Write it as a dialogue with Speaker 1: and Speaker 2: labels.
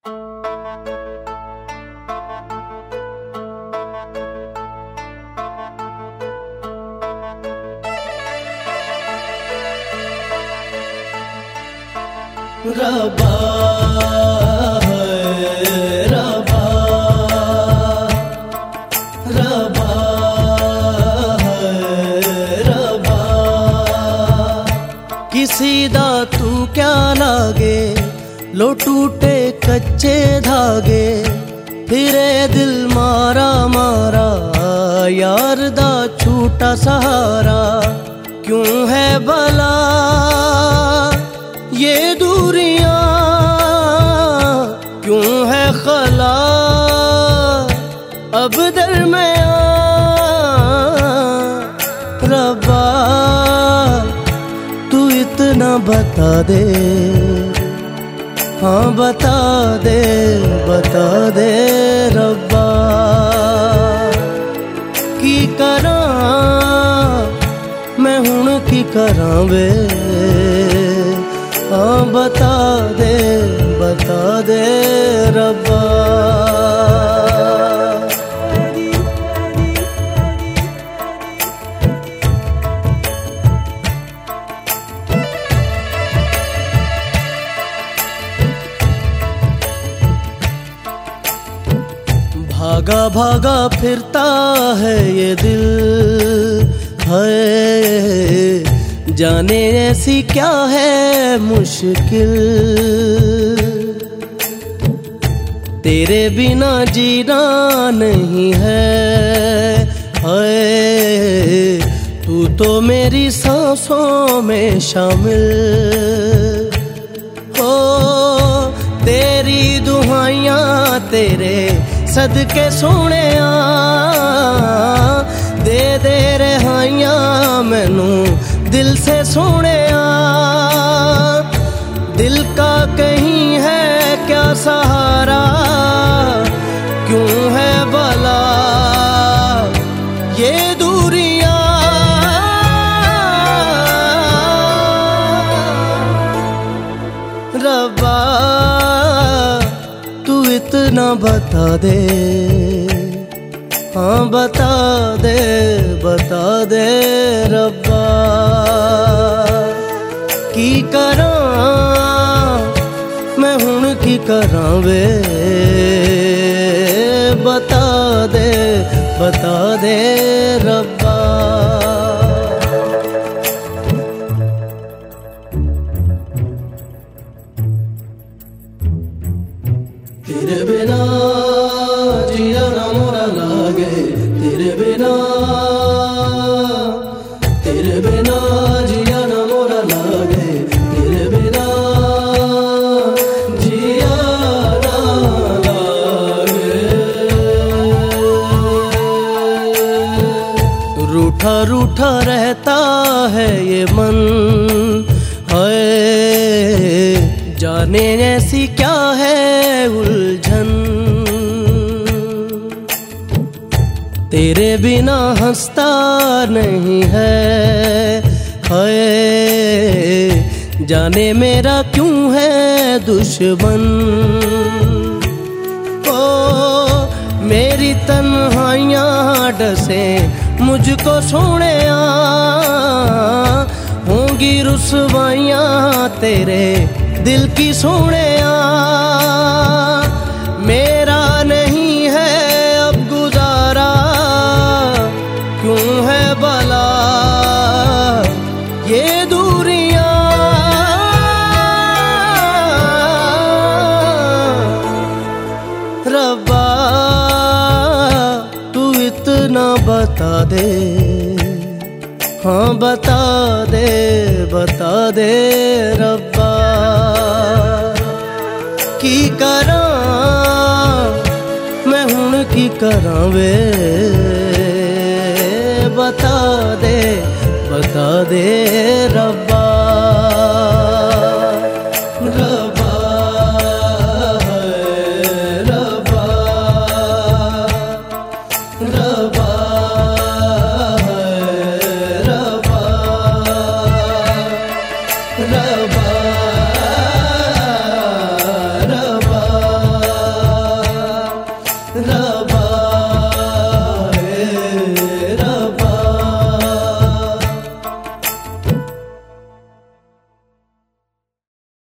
Speaker 1: रब्बा रब्बा रब्बा रब्बा किसी दा तू क्या लागे, लो टूटे कच्चे धागे, फिरे दिल मारा मारा, यार दा छूटा सहारा। क्यों है भला ये दूरियां, क्यों है खला अब दरमियां। रब्बा तू इतना बता दे, हाँ बता दे रब्बा। की करा मैं हुण की करा वे, हाँ बता दे रब्बा। भागा भागा फिरता है ये दिल है, जाने ऐसी क्या है मुश्किल। तेरे बिना जीना नहीं है, तू तो मेरी सांसों में शामिल हो। तेरी दुआइयां तेरे सदके सोहणिया, दे रहाइयां मैनू दिल से सोहणिया। दिल का कहीं है क्या सहारा, क्यों है भला ये दूरियां। रब्बा तू इतना बता दे, हाँ बता दे रब्बा। की करा मैं हुण की करा वे, बता दे रब्बा। तेरे बिना जिया ना मोरा लागे, तेरे बिना जिया ना मोरा लागे, तेरे बिना जिया ना लागे। रूठा रूठा रहता है ये मन है, जाने ऐसी क्या है उलझन। तेरे बिना हंसता नहीं है, जाने मेरा क्यों है दुश्मन। ओ मेरी तन्हाइयां डसे मुझको सोहणिया, होंगी रुसवाइयां तेरे दिल की सोहणिया। मेरा नहीं है अब गुजारा, क्यों है भला ये दूरियां। रब्बा तू इतना बता दे, हाँ बता दे रब्बा। की करा मैं हुण की करा वे, बता दे रब्बा।